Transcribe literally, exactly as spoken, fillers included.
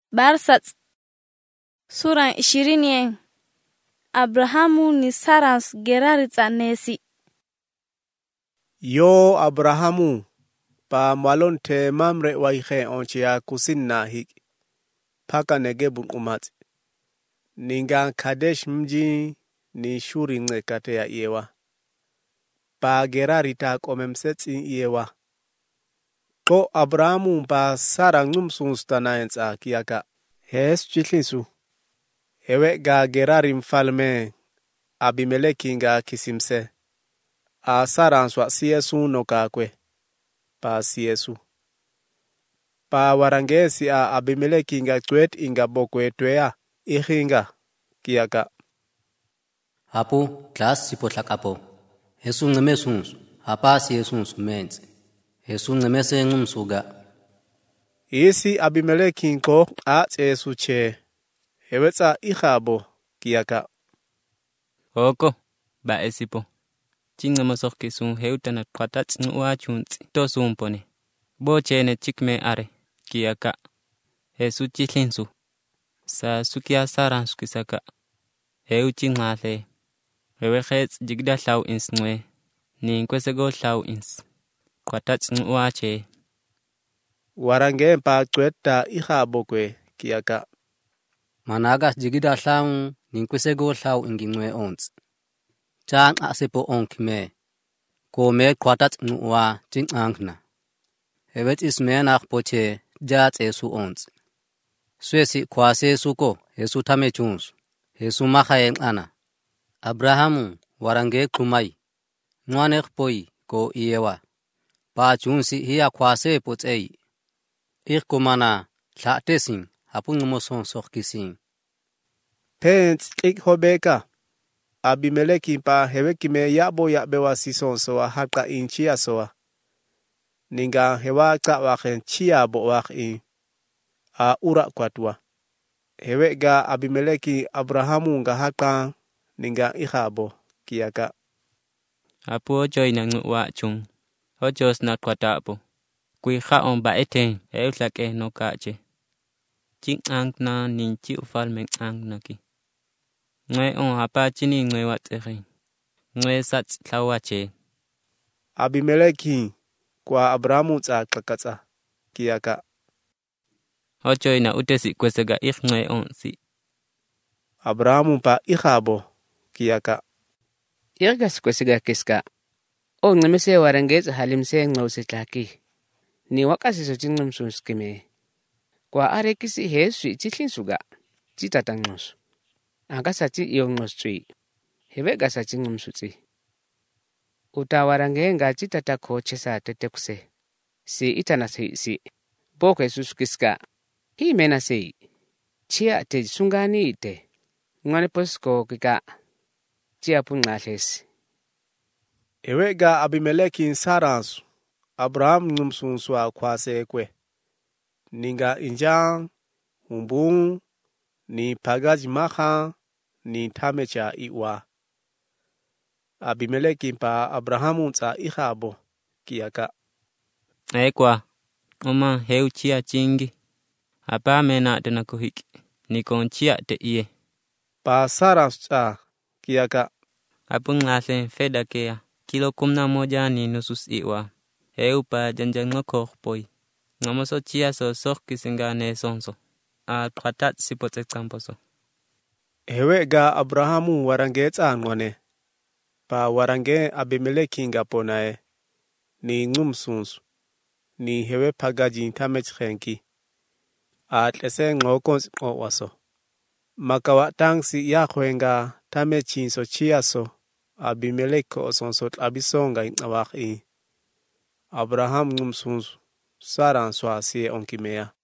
Barsat sura ishirini. Abrahamu ni Sarans Gerari tsanesi. Yo Abrahamu pa mwalonte mamre waihe onchia kusinna hiki paka negebu umati ninga Kadesh mji ni shuri nge kate ya Iyewa pa Gerari ta komemsetsi Iyewa ko Abrahamu pa Sara ngumsunstana ensa kiaka hes chitlinsu hewe ga Gerari mfalme Abimeleki nga kisimse a Sara nswa siyesu nokakwe pa siyesu pa warangesi a Abimeleki nga kwet inga bokwe twea ihinga kiaka hapo klas sipotlakapo Yesu ngemesunsu hapa siyesunsu menzi Yesu ngemese ngumsuga isi Abimeleki nko a tsesu che hewetsa ihabo kiaka Oko ba esipo Chinga masoke sun heutana kwatat nwa chunti to sumpone bo chene chikme are kiaka Yesu chihlinsu sa sukia saran sukisaka heu chingale wewe khets jigda hlaw insnwe ni kwesego hlaw ins kwatat nwa che warange pa kwetta ihabo kwe kiaka managa jigida hlaw ni kwesego hlaw ingingwe ons Chang asepo onkme ko me kwatat nwa chingangna evet ismena poche jat esu ons swesi kwase suko Yesu tame chuns Yesu makhayen ana Abrahamu warange kumai nwane khpoi ko Iyewa pa chunsi hiya kwase potei ikhkomana thatesin hapung moson sokkisin pens kik hobeka Abimeleki pa hewekime yabo yabewa sisonso wa haka inchia soa ninga hewa ka waken chia bo wakin a ura kwatwa hewega Abimeleki Abrahamu nga haka ninga ihabo kiaka apo joina ngwa chung hojos na kwatapo kui kha on ba eten eutlake no kache chingang na ninchi ufal mengang naki ngwe on hapa chini ngwe watere ngwe sat thawache Abimeleki kwa Abrahamu tsa kakatsa kiaka hojoina utesi kwesega ikhngwe on si Abrahamu pa ihabo kiaka Irgas kwesega kiska o ngemese warangez halimse ngausetlaki ni wakasiso chingumsunskime kwa arekisi hesu chitlinsuga chitatangos agasati yongostsui hebega sachingumsutsi utawarange nga chitatakho chesa tetekuse si itanasi si bokwe suskiska himena sei chia te sungani ite ngane posko kika chia pungalesi ewega Abimeleki Saransu Abraham ngumsunswa kwase kwe ninga injang umbung ni pagaji maha ni tamecha iwa Abimeleki pa Abrahamu tsa ihabo kiaka ekwa oma heu chia chingi apa mena tena kuhiki nikon chia te iye pa Saransu tsa kiaka apungase feda kea kilo kumna moja ni nusus iwa heu pa janjang ko poi ngamoso chia so sok kisingane sonso a kwatat sipote kamposo hewega Abrahamu warange tsa ngone pa warange Abimeleki ngaponae ni ngumsunsu ni hewe pagaji tamechrenki atlese ngokons owaso makawa tangsi ya khwenga tamechinso chiaso Abimeleki osonso abisonga inawaki Abraham ngumsunsu Sara nswa sie onkimea